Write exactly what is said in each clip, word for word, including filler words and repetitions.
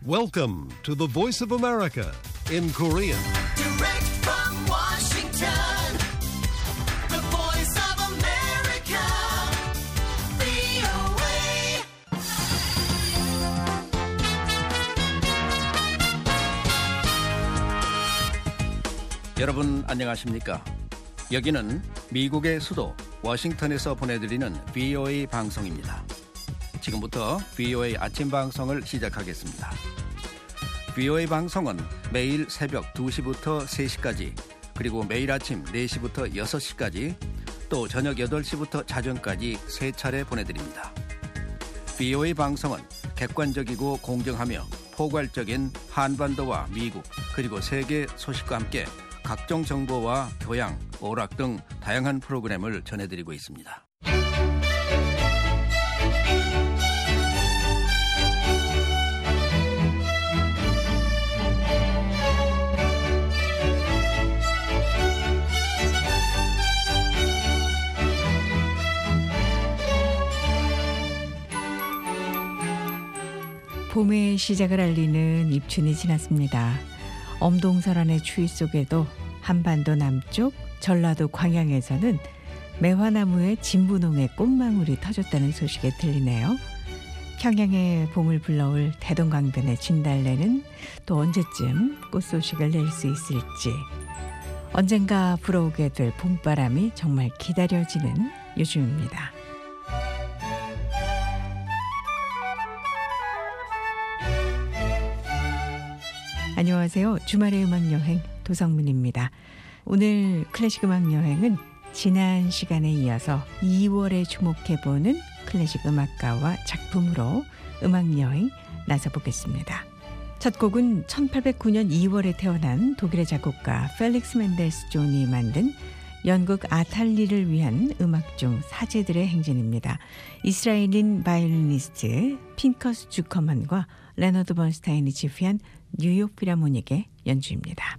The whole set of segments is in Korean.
Welcome to the Voice of America in Korean. Direct from Washington, the Voice of America, 브이오에이. 여러분 안녕하십니까? 여기는 미국의 수도 워싱턴에서 보내드리는 브이오에이 방송입니다. 지금부터 브이오에이 아침 방송을 시작하겠습니다. 브이오에이 방송은 매일 새벽 두 시부터 세 시까지, 그리고 매일 아침 네 시부터 여섯 시까지, 또 저녁 여덟 시부터 자정까지 세 차례 보내드립니다. 브이오에이 방송은 객관적이고 공정하며 포괄적인 한반도와 미국 그리고 세계 소식과 함께 각종 정보와 교양, 오락 등 다양한 프로그램을 전해드리고 있습니다. 봄의 시작을 알리는 입춘이 지났습니다. 엄동설한의 추위 속에도 한반도 남쪽 전라도 광양에서는 매화나무의 진분홍의 꽃망울이 터졌다는 소식에 들리네요. 평양에 봄을 불러올 대동강변의 진달래는 또 언제쯤 꽃소식을 낼 수 있을지, 언젠가 불어오게 될 봄바람이 정말 기다려지는 요즘입니다. 안녕하세요. 주말의 음악여행 도성민입니다. 오늘 클래식 음악여행은 지난 시간에 이어서 이월에 주목해보는 클래식 음악가와 작품으로 음악여행 나서보겠습니다. 첫 곡은 천팔백구 년 이월에 태어난 독일의 작곡가 펠릭스 멘델스 존이 만든 연극 아탈리를 위한 음악 중 사제들의 행진입니다. 이스라엘인 바이올리니스트 핀커스 주커만과 레너드 번스타인이 지휘한 뉴욕 필하모닉의 연주입니다.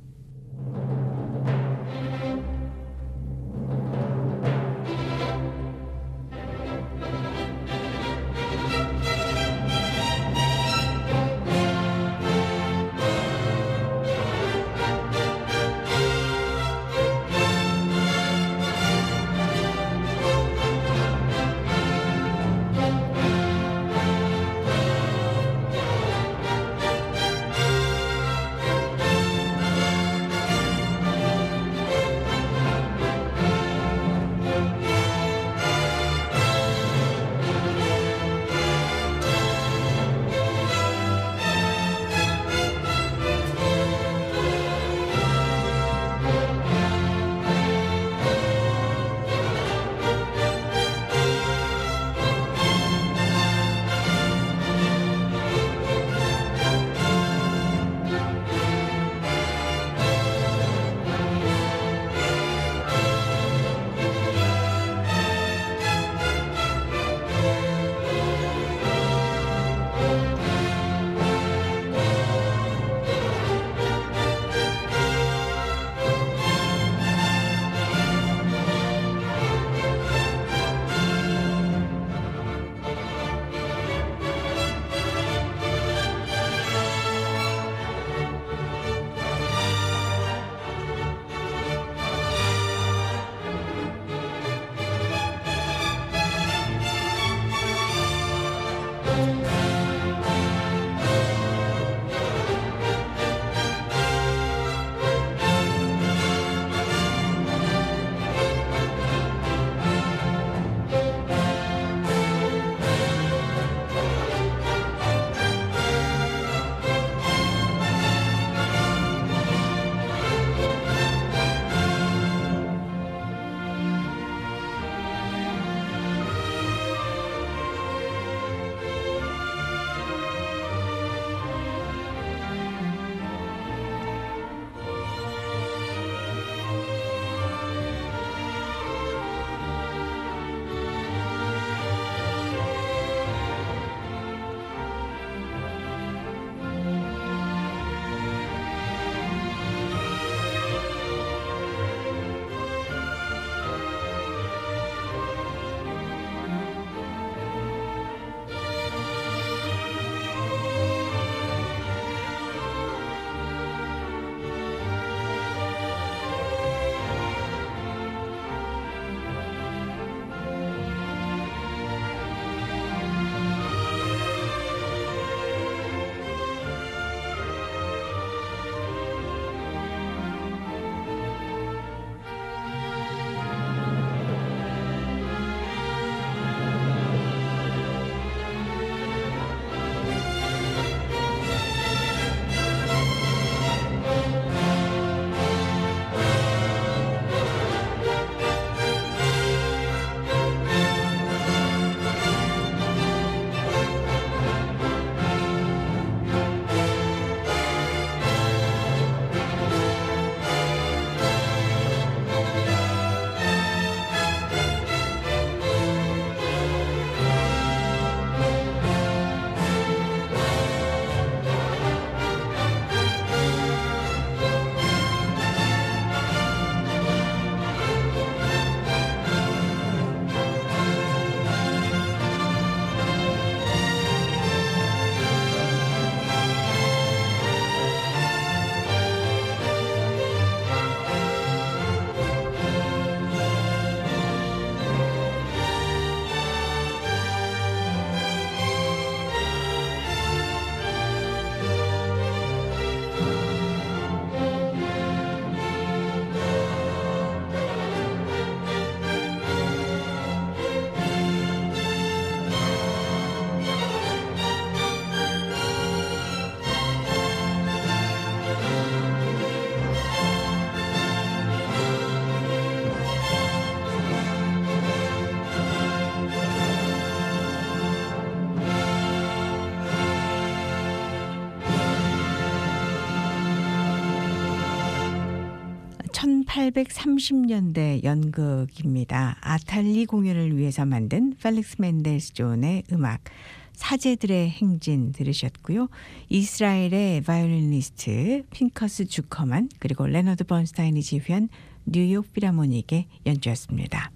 천팔백삼십 년대 연극입니다. 아탈리 공연을 위해서 만든 펠릭스 멘델스존의 음악 사제들의 행진 들으셨고요. 이스라엘의 바이올리니스트 핑커스 주커만 그리고 레너드 번스타인이 지휘한 뉴욕 필하모닉의 연주였습니다.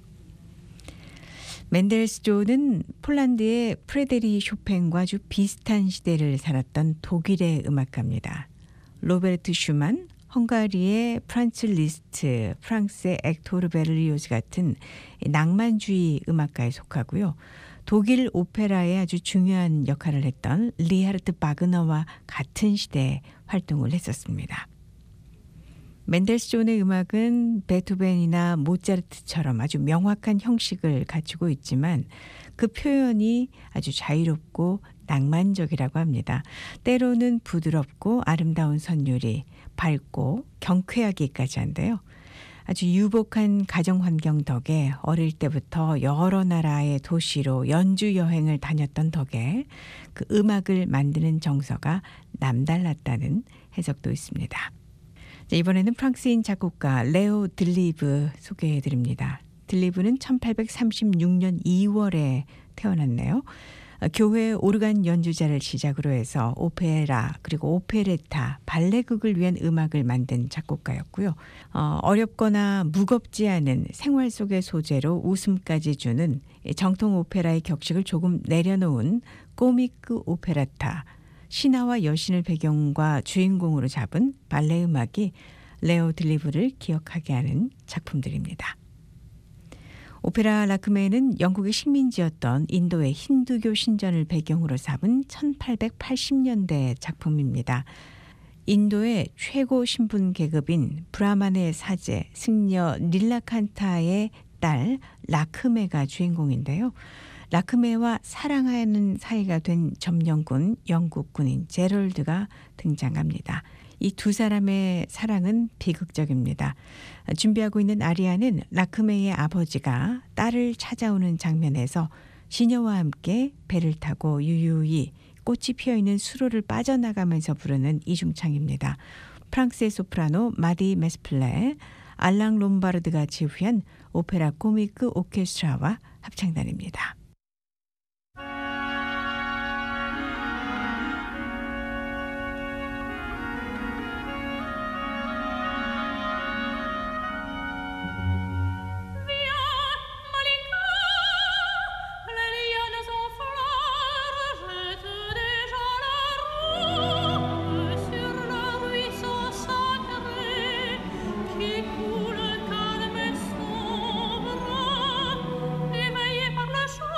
멘델스존은 폴란드의 프레데리 쇼팽과 아주 비슷한 시대를 살았던 독일의 음악가입니다. 로베르트 슈만, 헝가리의 프란츠 리스트, 프랑스의 액토르 베를리오즈 같은 낭만주의 음악가에 속하고요. 독일 오페라에 아주 중요한 역할을 했던 리하르트 바그너와 같은 시대에 활동을 했었습니다. 멘델스존의 음악은 베토벤이나 모차르트처럼 아주 명확한 형식을 갖추고 있지만 그 표현이 아주 자유롭고 낭만적이라고 합니다. 때로는 부드럽고 아름다운 선율이 밝고 경쾌하기까지 한데요. 아주 유복한 가정 환경 덕에 어릴 때부터 여러 나라의 도시로 연주 여행을 다녔던 덕에 그 음악을 만드는 정서가 남달랐다는 해석도 있습니다. 이번에는 프랑스인 작곡가 레오 들리브 소개해드립니다. 들리브는 천팔백삼십육 년 이월에 태어났네요. 교회 오르간 연주자를 시작으로 해서 오페라 그리고 오페레타, 발레극을 위한 음악을 만든 작곡가였고요. 어, 어렵거나 무겁지 않은 생활 속의 소재로 웃음까지 주는 정통 오페라의 격식을 조금 내려놓은 꼬미크 오페라타, 신화와 여신을 배경과 주인공으로 잡은 발레 음악이 레오 들리브를 기억하게 하는 작품들입니다. 오페라 라크메는 영국의 식민지였던 인도의 힌두교 신전을 배경으로 삼은 천팔백팔십 년대 작품입니다. 인도의 최고 신분 계급인 브라만의 사제 승려 닐라칸타의 딸 라크메가 주인공인데요. 라크메와 사랑하는 사이가 된 점령군 영국 군인 제럴드가 등장합니다. 이 두 사람의 사랑은 비극적입니다. 준비하고 있는 아리아는 라크메의 아버지가 딸을 찾아오는 장면에서 시녀와 함께 배를 타고 유유히 꽃이 피어있는 수로를 빠져나가면서 부르는 이중창입니다. 프랑스의 소프라노 마디 메스플레, 알랑 롬바르드가 지휘한 오페라 코미크 오케스트라와 합창단입니다. Qui coule calme et sombre, éveillé par le chant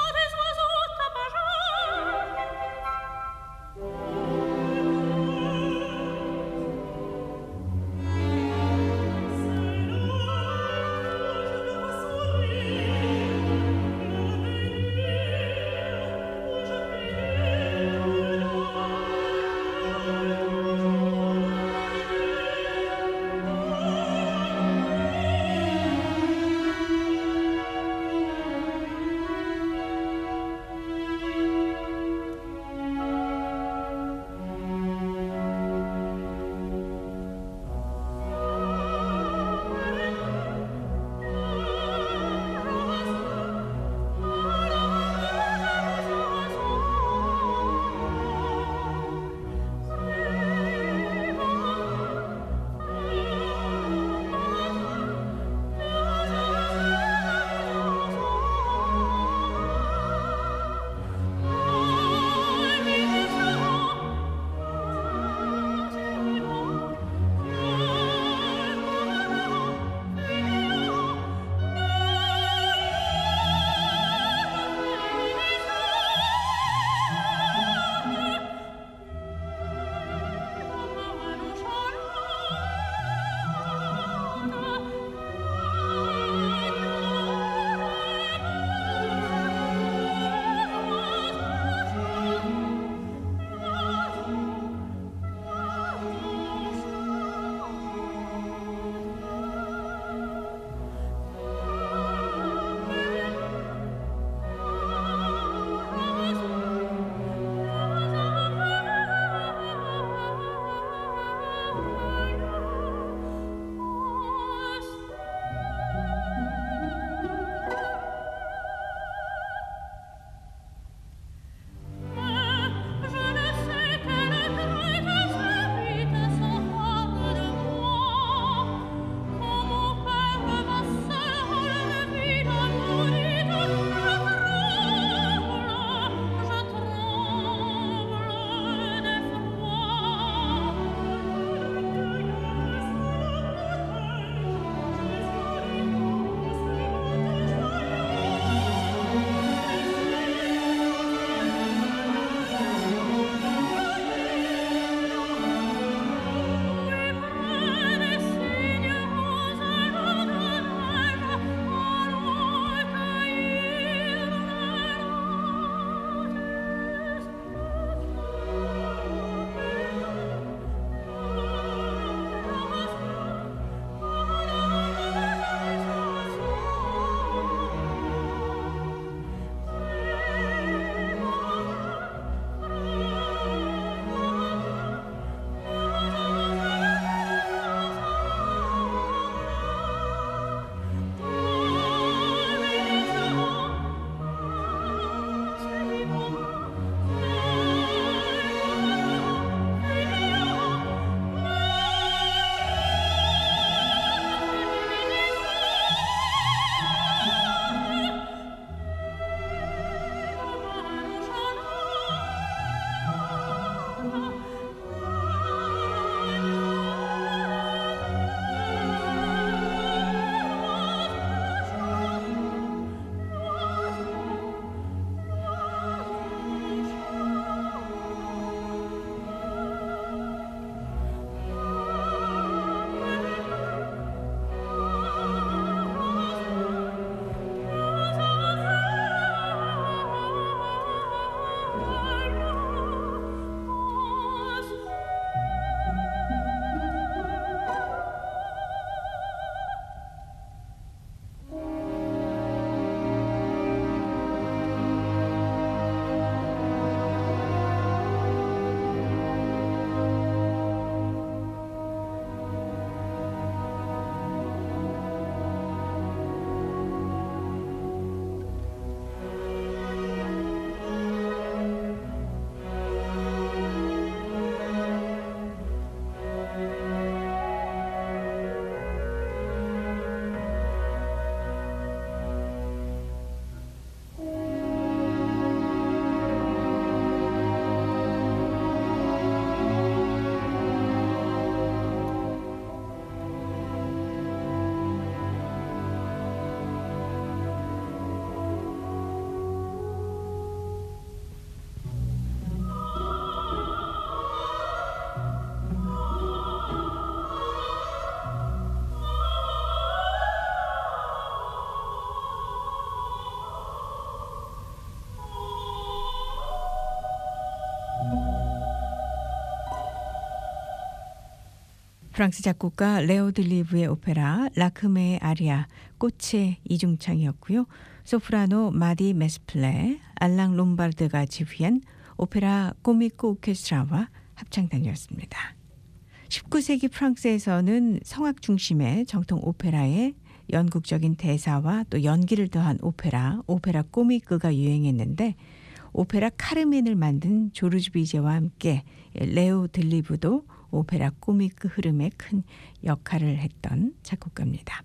프랑스 작곡가 레오 들리브의 오페라 라크메의 아리아 꽃의 이중창이었고요. 소프라노 마디 메스플레, 알랑 롬바르드가 지휘한 오페라 꼬미크 오케스트라와 합창단이었습니다. 십구 세기 프랑스에서는 성악 중심의 정통 오페라에 연극적인 대사와 또 연기를 더한 오페라, 오페라 꼬미크가 유행했는데 오페라 카르멘을 만든 조르주 비제와 함께 레오 들리브도 오페라 꼬미크 흐름에 큰 역할을 했던 작곡가입니다.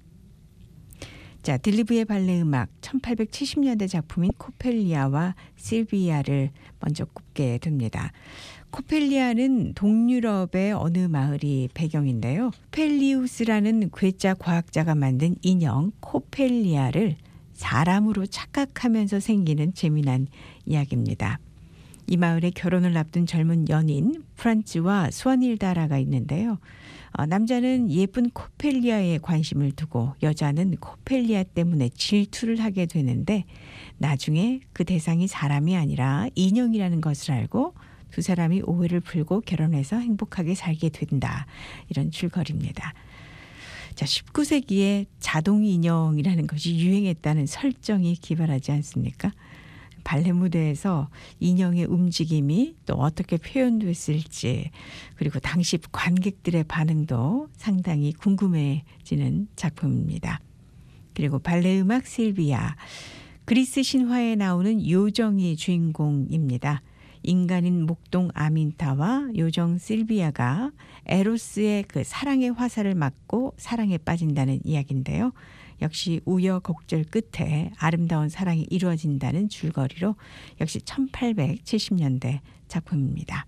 자, 들리브의 발레 음악 천팔백칠십 년대 작품인 코펠리아와 실비아를 먼저 꼽게 됩니다. 코펠리아는 동유럽의 어느 마을이 배경인데요. 펠리우스라는 괴짜 과학자가 만든 인형 코펠리아를 사람으로 착각하면서 생기는 재미난 이야기입니다. 이 마을에 결혼을 앞둔 젊은 연인 프란츠와 수아닐다라가 있는데요. 어, 남자는 예쁜 코펠리아에 관심을 두고 여자는 코펠리아 때문에 질투를 하게 되는데 나중에 그 대상이 사람이 아니라 인형이라는 것을 알고 두 사람이 오해를 풀고 결혼해서 행복하게 살게 된다. 이런 줄거리입니다. 자, 십구 세기에 자동 인형이라는 것이 유행했다는 설정이 기발하지 않습니까? 발레 무대에서 인형의 움직임이 또 어떻게 표현됐을지 그리고 당시 관객들의 반응도 상당히 궁금해지는 작품입니다. 그리고 발레 음악 실비아, 그리스 신화에 나오는 요정이 주인공입니다. 인간인 목동 아민타와 요정 실비아가 에로스의 그 사랑의 화살을 맞고 사랑에 빠진다는 이야기인데요. 역시 우여곡절 끝에 아름다운 사랑이 이루어진다는 줄거리로 역시 천팔백칠십 년대 작품입니다.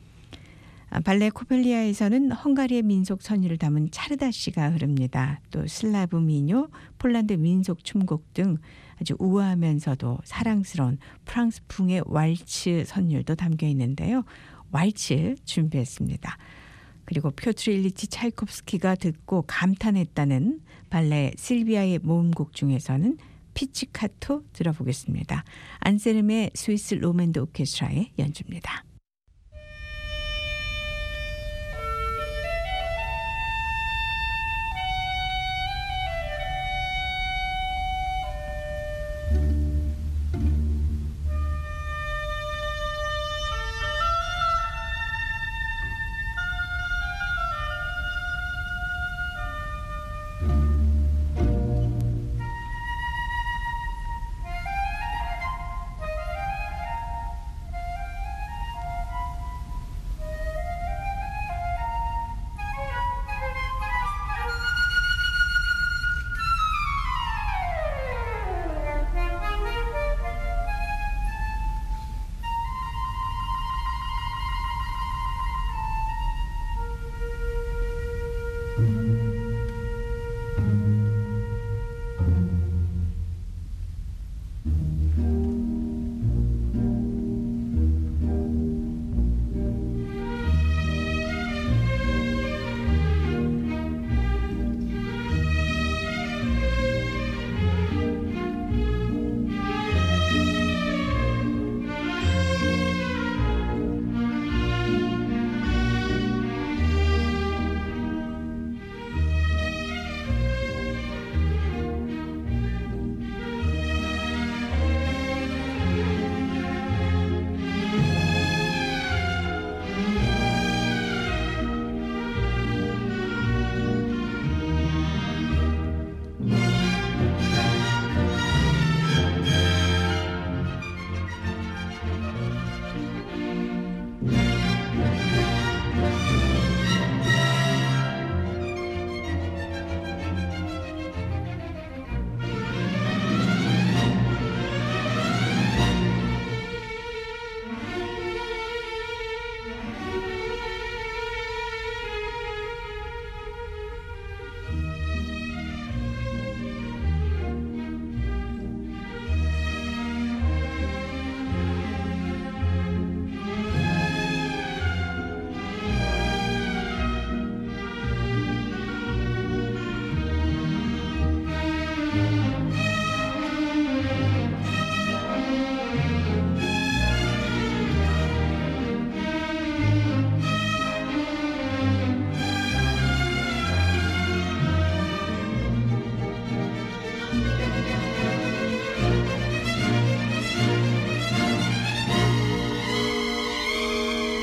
발레 코펠리아에서는 헝가리의 민속 선율을 담은 차르다시가 흐릅니다. 또 슬라브 민요, 폴란드 민속 춤곡 등 아주 우아하면서도 사랑스러운 프랑스풍의 왈츠 선율도 담겨 있는데요. 왈츠 준비했습니다. 그리고 표트르 일리치 차이콥스키가 듣고 감탄했다는 발레 실비아의 모음곡 중에서는 피치카토 들어보겠습니다. 안세름의 스위스 로맨드 오케스트라의 연주입니다.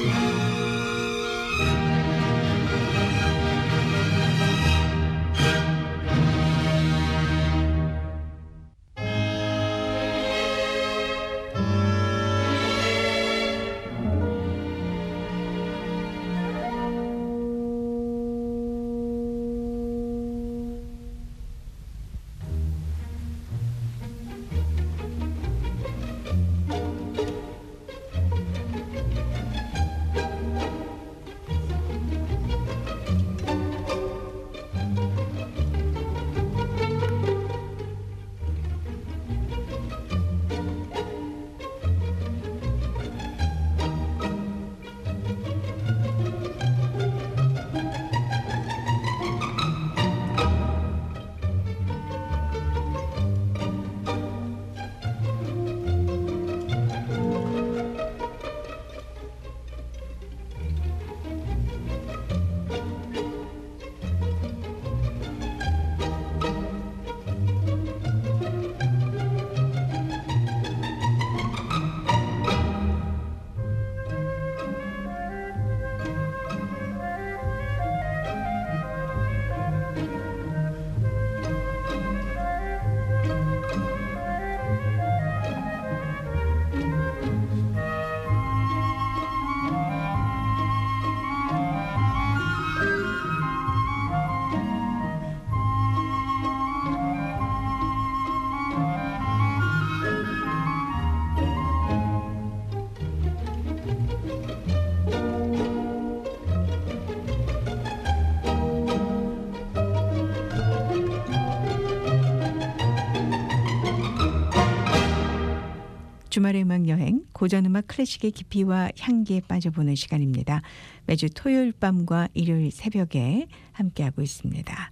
주말의 음악 여행, 고전 음악 클래식의 깊이와 향기에 빠져보는 시간입니다. 매주 토요일 밤과 일요일 새벽에 함께하고 있습니다.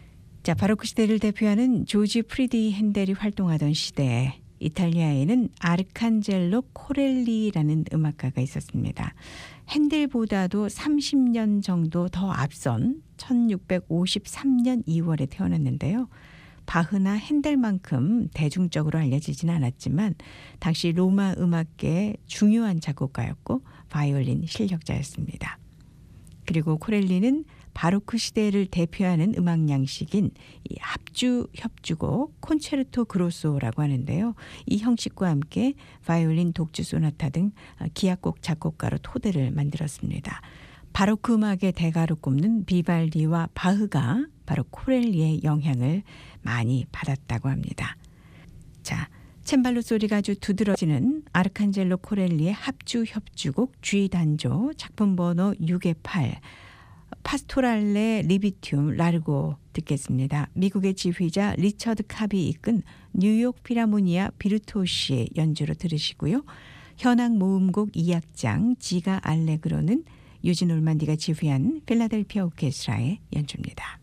자, 바로크 시대를 대표하는 조지 프리디 핸델이 활동하던 시대에 이탈리아에는 아르칸젤로 코렐리라는 음악가가 있었습니다. 핸델보다도 삼십 년 정도 더 앞선 천육백오십삼 년 이월에 태어났는데요. 바흐나 핸델만큼 대중적으로 알려지지는 않았지만 당시 로마 음악계의 중요한 작곡가였고 바이올린 실력자였습니다. 그리고 코렐리는 바로크 시대를 대표하는 음악 양식인 이 합주 협주곡 콘체르토 그로소라고 하는데요. 이 형식과 함께 바이올린 독주 소나타 등 기악곡 작곡가로 토대를 만들었습니다. 바로크 음악의 대가로 꼽는 비발디와 바흐가 바로 코렐리의 영향을 많이 받았다고 합니다. 자, 챈발로 소리가 아주 두드러지는 아르칸젤로 코렐리의 합주 협주곡 G 단조 작품 번호 육의 팔 파스토랄레 리비튬 라르고 듣겠습니다. 미국의 지휘자 리처드 카비 이끈 뉴욕 피라모니아 비르토시의 연주로 들으시고요. 현악 모음곡 이 악장 지가 알레그로는 유진 올만디가 지휘한 필라델피아 오케스트라의 연주입니다.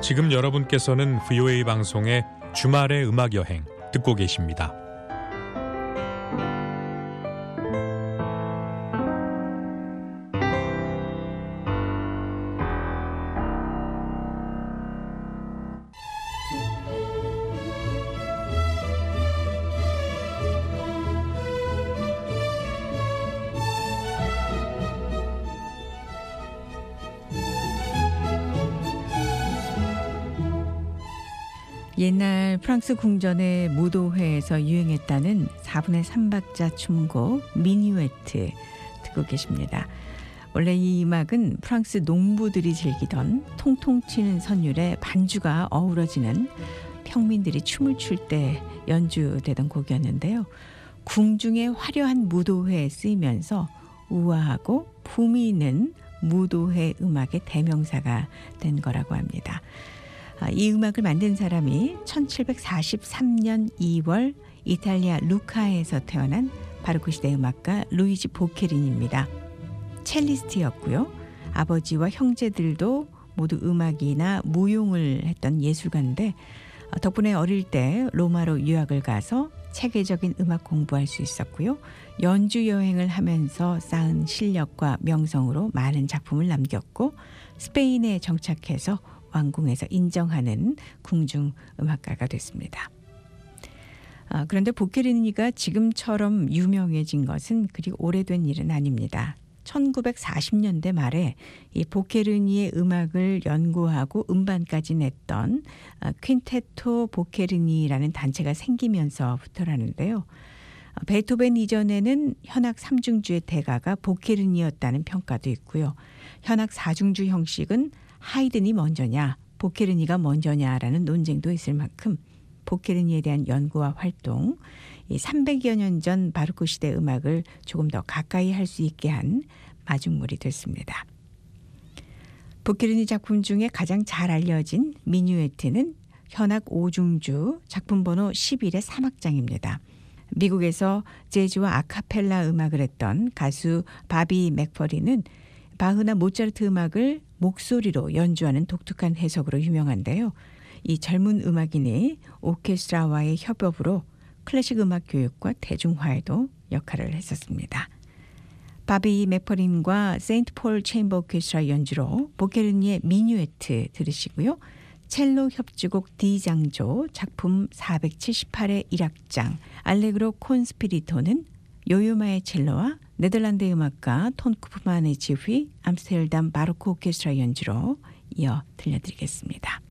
지금 여러분께서는 브이오에이 방송의 주말의 음악 여행 듣고 계십니다. 옛날 프랑스 궁전의 무도회에서 유행했다는 사분의 삼 박자 춤곡 미뉴에트 듣고 계십니다. 원래 이 음악은 프랑스 농부들이 즐기던 통통 튀는 선율에 반주가 어우러지는 평민들이 춤을 출 때 연주되던 곡이었는데요. 궁중의 화려한 무도회에 쓰이면서 우아하고 품위 있는 무도회 음악의 대명사가 된 거라고 합니다. 이 음악을 만든 사람이 천칠백사십삼 년 이월 이탈리아 루카에서 태어난 바로크 시대 음악가 루이지 보케린입니다. 첼리스트였고요. 아버지와 형제들도 모두 음악이나 무용을 했던 예술가인데 덕분에 어릴 때 로마로 유학을 가서 체계적인 음악 공부할 수 있었고요. 연주 여행을 하면서 쌓은 실력과 명성으로 많은 작품을 남겼고 스페인에 정착해서 왕궁에서 인정하는 궁중 음악가가 됐습니다. 아, 그런데 보케리니가 지금처럼 유명해진 것은 그리 오래된 일은 아닙니다. 천구백사십 년대 말에 이 보케르니의 음악을 연구하고 음반까지 냈던 아, 퀸테토 보케르니라는 단체가 생기면서부터라는데요. 아, 베토벤 이전에는 현악 삼중주의 대가가 보케르니였다는 평가도 있고요. 현악 사중주 형식은 하이든이 먼저냐 보케르니가 먼저냐라는 논쟁도 있을 만큼 보케르니에 대한 연구와 활동, 이 삼백여 년 전 바로크 시대 음악을 조금 더 가까이 할 수 있게 한 마중물이 됐습니다. 보케르니 작품 중에 가장 잘 알려진 미뉴에트는 현악 오중주 작품 번호 십일의 삼 악장입니다. 미국에서 재즈와 아카펠라 음악을 했던 가수 바비 맥퍼리는 바흐나 모차르트 음악을 목소리로 연주하는 독특한 해석으로 유명한데요. 이 젊은 음악인이 오케스트라와의 협업으로 클래식 음악 교육과 대중화에도 역할을 했었습니다. 바비 맥퍼린과 세인트 폴 체인버 오케스트라 연주로 보케르니의 미뉴에트 들으시고요. 첼로 협주곡 D장조 작품 사백칠십팔의 일 악장 알레그로 콘스피리토는 요요마의 첼로와 네덜란드 음악가 톤 쿠프만의 지휘 암스테르담 바로크 오케스트라 연주로 이어 들려드리겠습니다.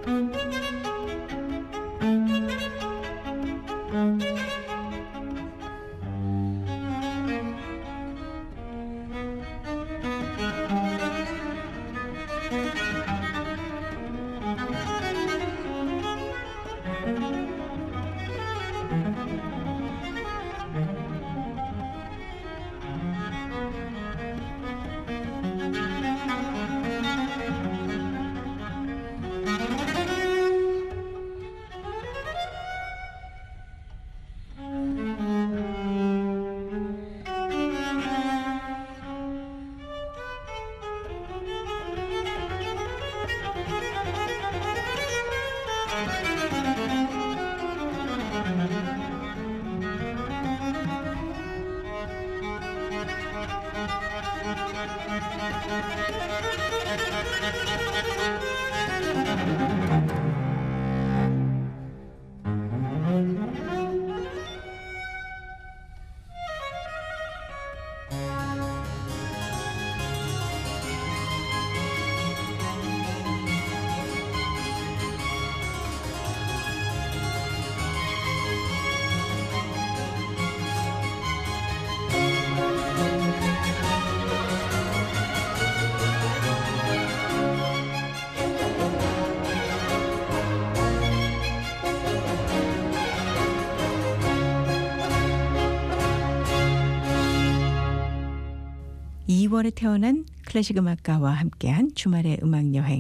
이월에 태어난 클래식 음악가와 함께한 주말의 음악여행.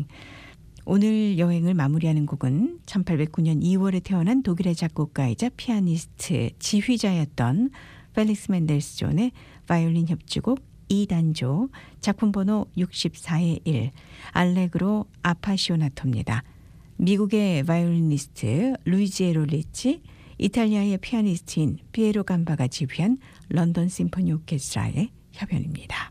오늘 여행을 마무리하는 곡은 천팔백구 년 이월에 태어난 독일의 작곡가이자 피아니스트, 지휘자였던 펠릭스 멘델스 존의 바이올린 협주곡 이 단조, 작품 번호 육십사의 일, 알레그로 아파시오나토입니다. 미국의 바이올리니스트 루이지에로 리치, 이탈리아의 피아니스트인 피에로 감바가 지휘한 런던 심포니 오케스트라의 협연입니다.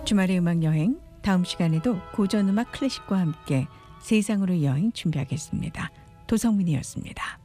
주말의 음악 여행, 다음 시간에도 고전 음악 클래식과 함께 세상으로 여행 준비하겠습니다. 도성민이었습니다.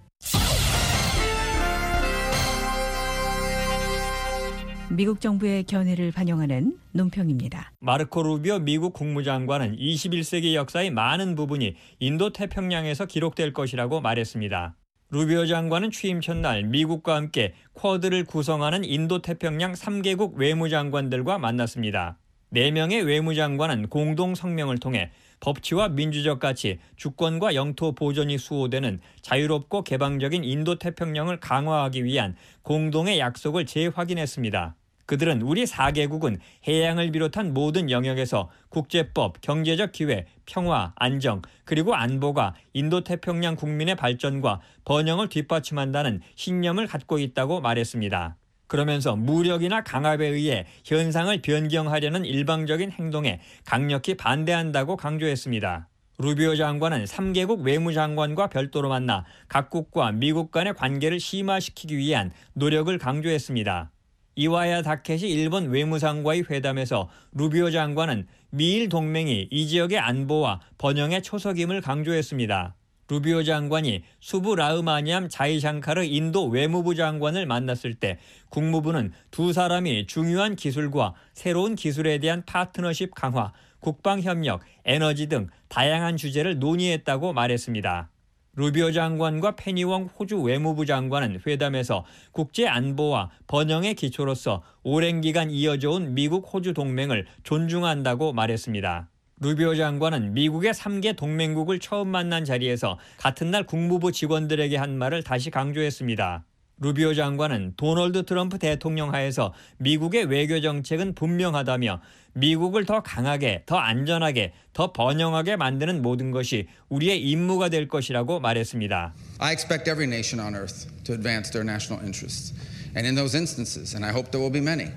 미국 정부의 견해를 반영하는 논평입니다. 마르코 루비오 미국 국무장관은 이십일 세기 역사의 많은 부분이 인도 태평양에서 기록될 것이라고 말했습니다. 루비오 장관은 취임 첫날 미국과 함께 쿼드를 구성하는 인도 태평양 삼 개국 외무장관들과 만났습니다. 네 명의 외무장관은 공동 성명을 통해 법치와 민주적 가치, 주권과 영토 보존이 수호되는 자유롭고 개방적인 인도 태평양을 강화하기 위한 공동의 약속을 재확인했습니다. 그들은 우리 사 개국은 해양을 비롯한 모든 영역에서 국제법, 경제적 기회, 평화, 안정, 그리고 안보가 인도 태평양 국민의 발전과 번영을 뒷받침한다는 신념을 갖고 있다고 말했습니다. 그러면서 무력이나 강압에 의해 현상을 변경하려는 일방적인 행동에 강력히 반대한다고 강조했습니다. 루비오 장관은 삼 개국 외무장관과 별도로 만나 각국과 미국 간의 관계를 심화시키기 위한 노력을 강조했습니다. 이와야 다케시 일본 외무상과의 회담에서 루비오 장관은 미일 동맹이 이 지역의 안보와 번영의 초석임을 강조했습니다. 루비오 장관이 수부 라흐마니암 자이샹카르 인도 외무부 장관을 만났을 때 국무부는 두 사람이 중요한 기술과 새로운 기술에 대한 파트너십 강화, 국방협력, 에너지 등 다양한 주제를 논의했다고 말했습니다. 루비오 장관과 페니웡 호주 외무부 장관은 회담에서 국제 안보와 번영의 기초로서 오랜 기간 이어져온 미국 호주 동맹을 존중한다고 말했습니다. 루비오 장관은 미국의 삼 개 동맹국을 처음 만난 자리에서 같은 날 국무부 직원들에게 한 말을 다시 강조했습니다. 루비오 장관은 도널드 트럼프 대통령 하에서 미국의 외교 정책은 분명하다며 미국을 더 강하게, 더 안전하게, 더 번영하게 만드는 모든 것이 우리의 임무가 될 것이라고 말했습니다. I expect every nation on earth to advance their national interests. And in those instances, and I hope there will be many,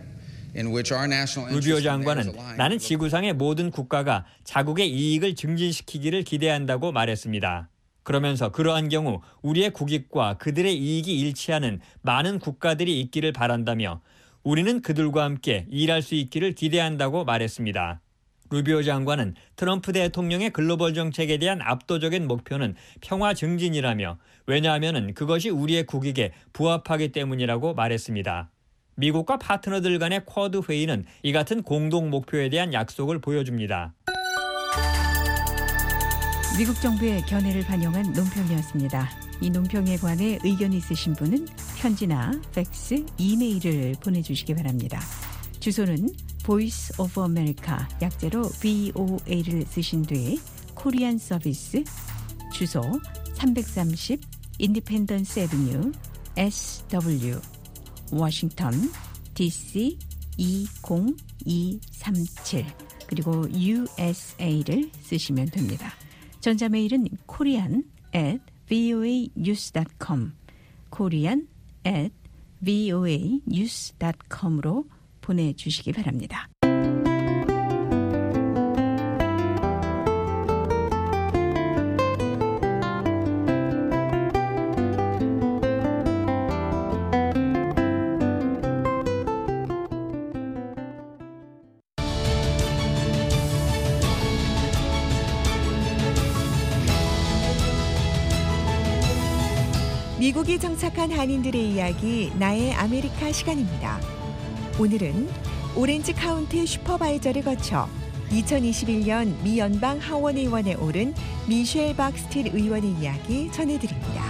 루비오 장관은 나는 지구상의 모든 국가가 자국의 이익을 증진시키기를 기대한다고 말했습니다. 그러면서 그러한 경우 우리의 국익과 그들의 이익이 일치하는 많은 국가들이 있기를 바란다며 우리는 그들과 함께 일할 수 있기를 기대한다고 말했습니다. 루비오 장관은 트럼프 대통령의 글로벌 정책에 대한 압도적인 목표는 평화 증진이라며 왜냐하면 그것이 우리의 국익에 부합하기 때문이라고 말했습니다. 미국과 파트너들 간의 쿼드 회의는 이 같은 공동 목표에 대한 약속을 보여줍니다. 미국 정부의 견해를 반영한 논평이었습니다. 이 논평에 관해 의견 있으신 분은 편지나 팩스, 이메일을 보내주시기 바랍니다. 주소는 Voice of America, 약제로 브이오에이를 쓰신 뒤 코리안 서비스, 주소 삼백삼십 인디펜던스 애비뉴 에스더블유 워싱턴 디씨 이공이삼칠 그리고 유에스에이를 쓰시면 됩니다. 전자메일은 korean at voanews dot com korean at voanews dot com으로 보내주시기 바랍니다. 미국에 정착한 한인들의 이야기, 나의 아메리카 시간입니다. 오늘은 오렌지 카운티 슈퍼바이저를 거쳐 이천이십일 년 미 연방 하원의원에 오른 미셸 박스틸 의원의 이야기 전해드립니다.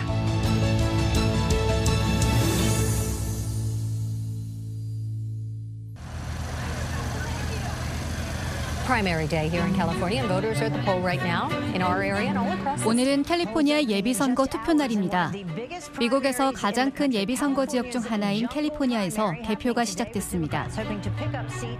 Primary day here in California, and voters are at the poll right now in our area and all across. 오늘은 캘리포니아 예비선거 투표 날입니다. 미국에서 가장 큰 예비선거 지역 중 하나인 캘리포니아에서 개표가 시작됐습니다.